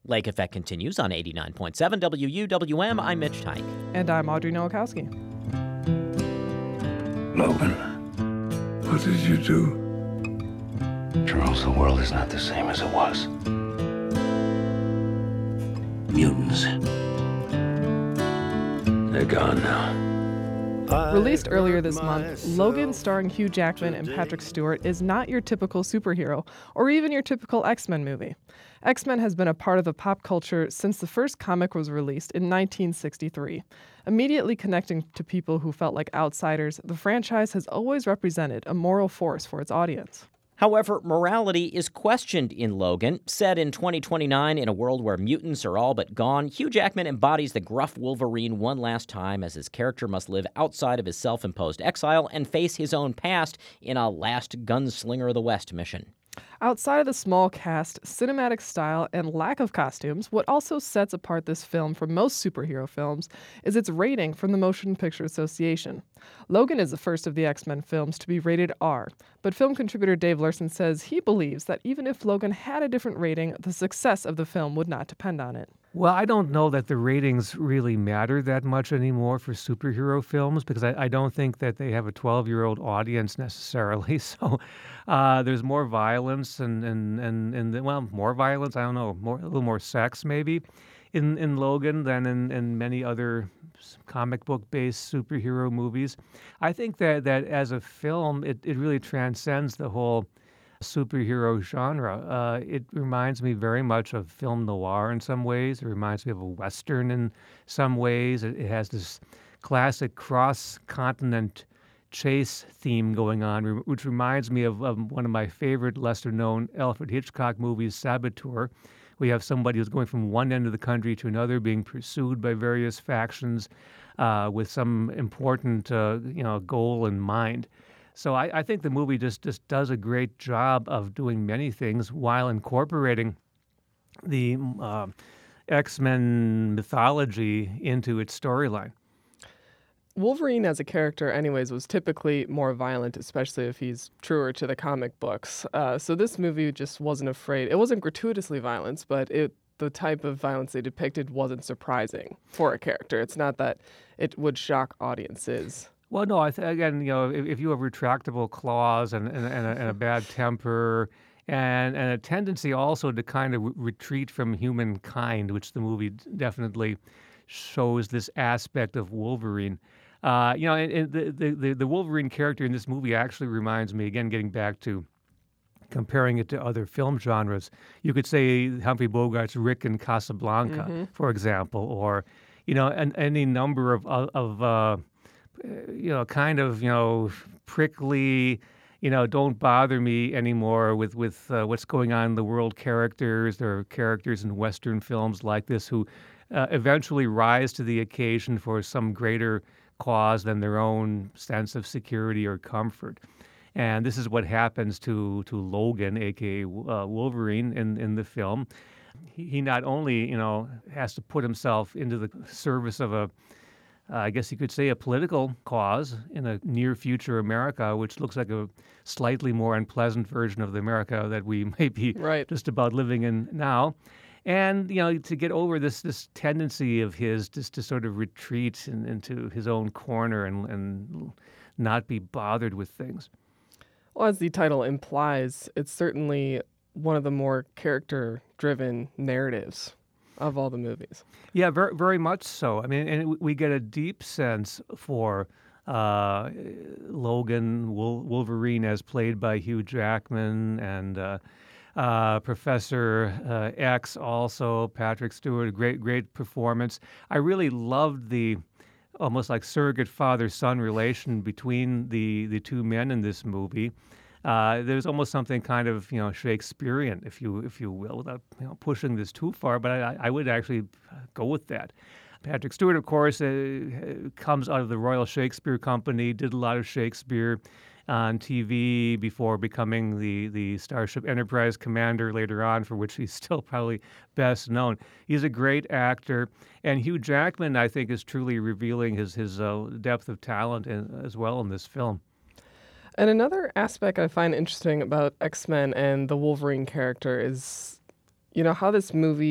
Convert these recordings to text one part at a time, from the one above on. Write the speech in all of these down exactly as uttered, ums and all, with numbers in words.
Lake Effect continues on eighty-nine point seven W U W M. I'm Mitch Tyke. And I'm Audrey Nowakowski. Logan, what did you do? Charles, the world is not the same as it was. Mutants. They're gone now. Released earlier this month, Logan, starring Hugh Jackman and Patrick Stewart, is not your typical superhero or even your typical X-Men movie. X-Men has been a part of the pop culture since the first comic was released in nineteen sixty-three. Immediately connecting to people who felt like outsiders, the franchise has always represented a moral force for its audience. However, morality is questioned in Logan. Set in twenty twenty-nine in a world where mutants are all but gone, Hugh Jackman embodies the gruff Wolverine one last time as his character must live outside of his self-imposed exile and face his own past in a last Gunslinger of the West mission. Outside of the small cast, cinematic style, and lack of costumes, what also sets apart this film from most superhero films is its rating from the Motion Picture Association. Logan is the first of the X-Men films to be rated R, but film contributor Dave Larson says he believes that even if Logan had a different rating, the success of the film would not depend on it. Well, I don't know that the ratings really matter that much anymore for superhero films because I, I don't think that they have a twelve-year-old audience necessarily. So uh, there's more violence and, and, and, and, well, more violence, I don't know, more a little more sex maybe in, in Logan than in, in many other comic book-based superhero movies. I think that, that as a film, it, it really transcends the whole superhero genre. Uh, it reminds me very much of film noir in some ways. It reminds me of a Western in some ways. It, it has this classic cross-continent chase theme going on, re- which reminds me of, of one of my favorite lesser-known Alfred Hitchcock movies, Saboteur. We have somebody who's going from one end of the country to another, being pursued by various factions uh, with some important uh, you know, goal in mind. So I, I think the movie just, just does a great job of doing many things while incorporating the uh, X-Men mythology into its storyline. Wolverine as a character, anyways, was typically more violent, especially if he's truer to the comic books. Uh, so this movie just wasn't afraid. It wasn't gratuitously violent, but it the type of violence they depicted wasn't surprising for a character. It's not that it would shock audiences. Well, no, I th- again, you know, if, if you have retractable claws and, and, and, a, and a bad temper and, and a tendency also to kind of re- retreat from humankind, which the movie definitely shows this aspect of Wolverine. Uh, you know, and, and the, the, the Wolverine character in this movie actually reminds me, again, getting back to comparing it to other film genres, you could say Humphrey Bogart's Rick in Casablanca, mm-hmm. for example, or, you know, an, any number of, of uh, you know, kind of, you know, prickly, you know, don't bother me anymore with, with uh, what's going on in the world characters. There are characters in Western films like this who uh, eventually rise to the occasion for some greater cause than their own sense of security or comfort. And this is what happens to, to Logan, a k a. Uh, Wolverine, in, in the film. He, he not only, you know, has to put himself into the service of a Uh, I guess you could say a political cause in a near future America, which looks like a slightly more unpleasant version of the America that we may be right. just about living in now. And, you know, to get over this this tendency of his just to sort of retreat in, into his own corner and, and not be bothered with things. Well, as the title implies, it's certainly one of the more character-driven narratives of all the movies. Yeah, very, very much so. I mean, and we get a deep sense for uh, Logan Wol- Wolverine as played by Hugh Jackman and uh, uh, Professor uh, X also, Patrick Stewart, great, great performance. I really loved the almost like surrogate father-son relation between the, the two men in this movie. Uh, there's almost something kind of, you know, Shakespearean, if you if you will, without you know, pushing this too far, but I, I would actually go with that. Patrick Stewart, of course, uh, comes out of the Royal Shakespeare Company, did a lot of Shakespeare on T V before becoming the, the Starship Enterprise commander later on, for which he's still probably best known. He's a great actor, and Hugh Jackman, I think, is truly revealing his, his uh, depth of talent in, as well in this film. And another aspect I find interesting about X-Men and the Wolverine character is, you know, how this movie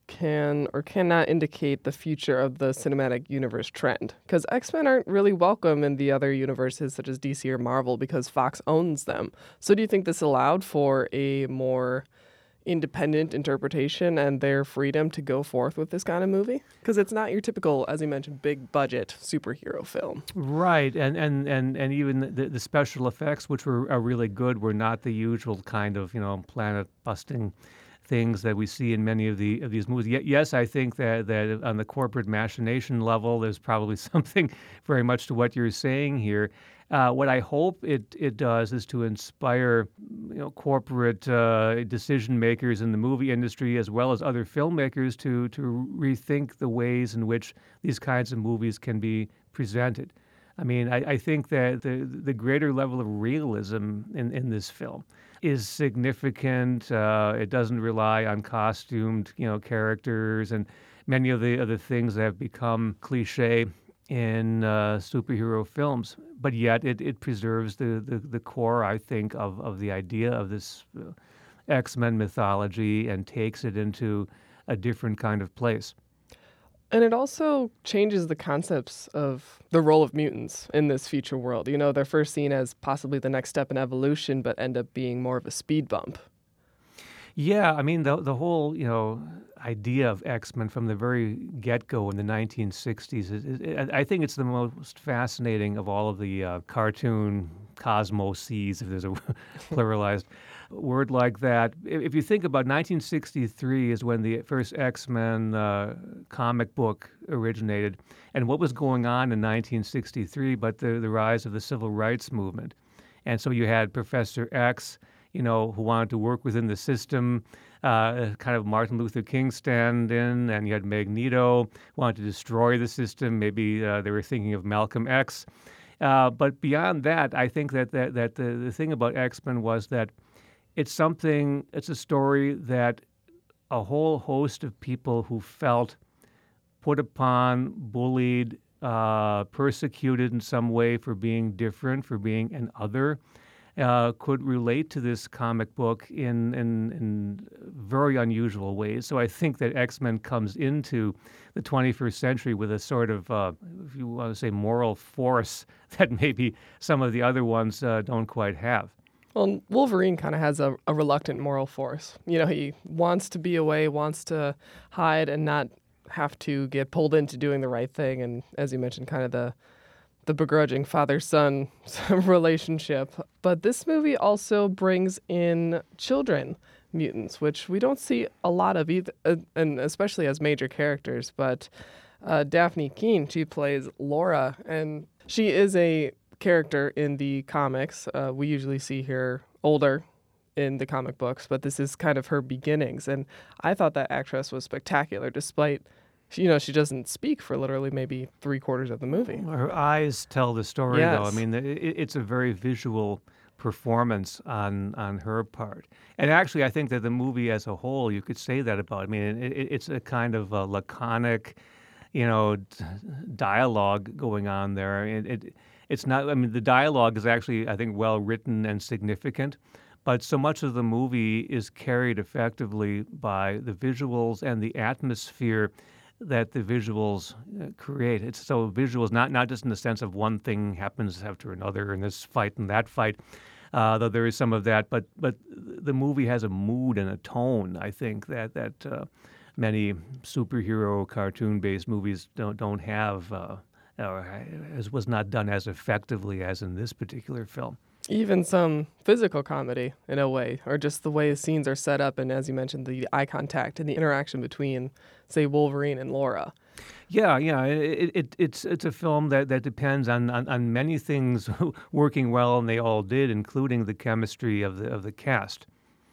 can or cannot indicate the future of the cinematic universe trend? Because X-Men aren't really welcome in the other universes such as D C or Marvel because Fox owns them. So do you think this allowed for a more independent interpretation and their freedom to go forth with this kind of movie? Because it's not your typical, as you mentioned, big budget superhero film. Right, and and and, and even the, the special effects, which were are really good, were not the usual kind of, you know, planet busting things that we see in many of the of these movies. Yet, yes, I think that that on the corporate machination level, there's probably something very much to what you're saying here. Uh, what I hope it it does is to inspire, you know, corporate uh, decision makers in the movie industry as well as other filmmakers to to rethink the ways in which these kinds of movies can be presented. I mean, I, I think that the the greater level of realism in, in this film is significant. Uh, it doesn't rely on costumed, you know, characters and many of the other things that have become cliche in uh, superhero films, but yet it, it preserves the, the, the core, I think, of, of the idea of this uh, X-Men mythology and takes it into a different kind of place. And it also changes the concepts of the role of mutants in this future world. You know, they're first seen as possibly the next step in evolution, but end up being more of a speed bump. Yeah, I mean, the the whole, you know, idea of X-Men from the very get-go in the nineteen sixties, is, is, I think it's the most fascinating of all of the uh, cartoon cosmoses, if there's a pluralized word like that. If you think about nineteen sixty-three is when the first X-Men uh, comic book originated, and what was going on in nineteen sixty-three but the, the rise of the civil rights movement. And so you had Professor X, you know, who wanted to work within the system, uh, kind of Martin Luther King stand in, and you had Magneto, wanted to destroy the system. Maybe uh, they were thinking of Malcolm X. Uh, but beyond that, I think that, that, that the, the thing about X-Men was that it's something, it's a story that a whole host of people who felt put upon, bullied, uh, persecuted in some way for being different, for being an other, Uh, could relate to this comic book in, in in very unusual ways. So I think that X-Men comes into the twenty-first century with a sort of, uh, if you want to say, moral force that maybe some of the other ones uh, don't quite have. Well, Wolverine kind of has a, a reluctant moral force. You know, he wants to be away, wants to hide and not have to get pulled into doing the right thing. And as you mentioned, kind of the the begrudging father-son relationship. But this movie also brings in children mutants, which we don't see a lot of either, uh, and especially as major characters. But uh, Daphne Keane, she plays Laura, and she is a character in the comics. Uh, we usually see her older in the comic books, but this is kind of her beginnings. And I thought that actress was spectacular, despite, you know, she doesn't speak for literally maybe three quarters of the movie. Her eyes tell the story, Yes. though. I mean, it, it's a very visual performance on on her part. And actually, I think that the movie as a whole, you could say that about. I mean, it, it's a kind of a laconic, you know, d- dialogue going on there. It, it it's not. I mean, the dialogue is actually, I think, well written and significant. But so much of the movie is carried effectively by the visuals and the atmosphere that the visuals uh, create. It's so visuals, not not just in the sense of one thing happens after another in this fight and that fight, uh, though there is some of that, but but the movie has a mood and a tone, I think, that that uh, many superhero cartoon-based movies don't don't have, uh, or as was not done as effectively as in this particular film. Even some physical comedy, in a way, or just the way the scenes are set up, and as you mentioned, the eye contact and the interaction between, say, Wolverine and Laura. Yeah, yeah, it, it, it's it's a film that, that depends on, on, on many things working well, and they all did, including the chemistry of the of the cast.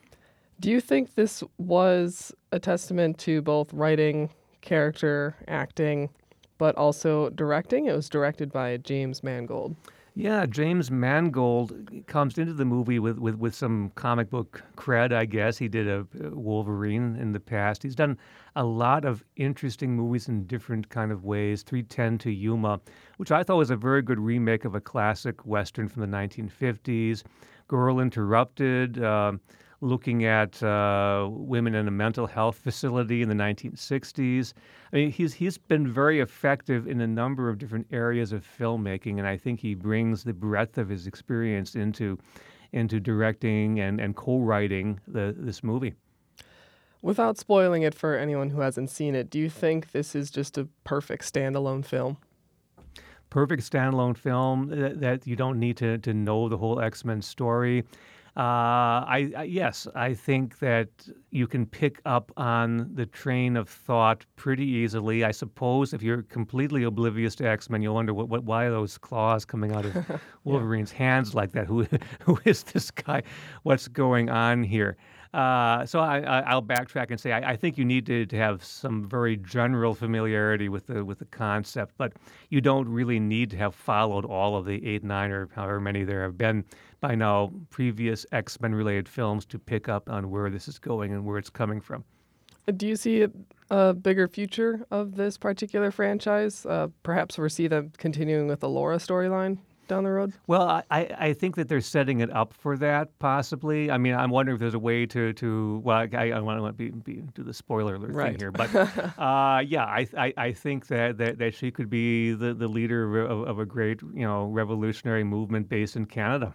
Do you think this was a testament to both writing, character, acting, but also directing? It was directed by James Mangold. Yeah, James Mangold comes into the movie with, with, with some comic book cred, I guess. He did a Wolverine in the past. He's done a lot of interesting movies in different kind of ways. three ten to Yuma, which I thought was a very good remake of a classic Western from the nineteen fifties. Girl Interrupted, uh, looking at uh, women in a mental health facility in the nineteen sixties. I mean, he's he's been very effective in a number of different areas of filmmaking, and I think he brings the breadth of his experience into into directing and, and co-writing the, this movie. Without spoiling it for anyone who hasn't seen it, do you think this is just a perfect standalone film? Perfect standalone film that, that you don't need to, to know the whole X-Men story. Uh, I, I yes, I think that you can pick up on the train of thought pretty easily. I suppose if you're completely oblivious to X-Men, you'll wonder what, what why are those claws coming out of Wolverine's yeah. hands like that? Who who is this guy? What's going on here? Uh, so I, I, I'll backtrack and say I, I think you need to, to have some very general familiarity with the with the concept, but you don't really need to have followed all of the eight, nine, or however many there have been by now previous X-Men related films to pick up on where this is going and where it's coming from. Do you see a, a bigger future of this particular franchise? Uh, perhaps foresee them continuing with the Laura storyline down the road? Well, I, I think that they're setting it up for that, possibly. I mean, I'm wondering if there's a way to, to well, I, I don't want to be, be, do the spoiler alert right. thing here, but uh, yeah, I, I I think that, that, that she could be the, the leader of, of a great, you know, revolutionary movement based in Canada.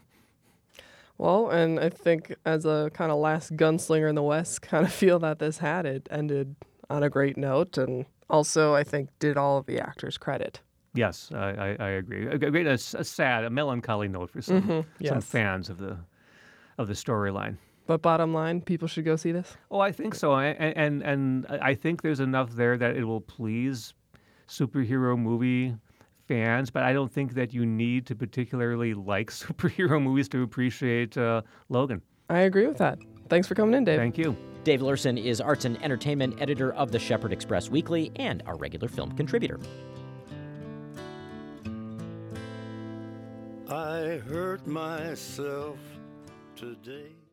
Well, and I think as a kind of last gunslinger in the West, kind of feel that this had it ended on a great note, and also I think did all of the actors credit. Yes, I, I, I agree. A, great, a, a sad, a melancholy note for some mm-hmm, yes. some fans of the of the storyline. But bottom line, people should go see this. Oh, I think so, and, and and I think there's enough there that it will please superhero movie fans. But I don't think that you need to particularly like superhero movies to appreciate uh, Logan. I agree with that. Thanks for coming in, Dave. Thank you. Dave Larson is arts and entertainment editor of the Shepherd Express Weekly and our regular film contributor. I hurt myself today.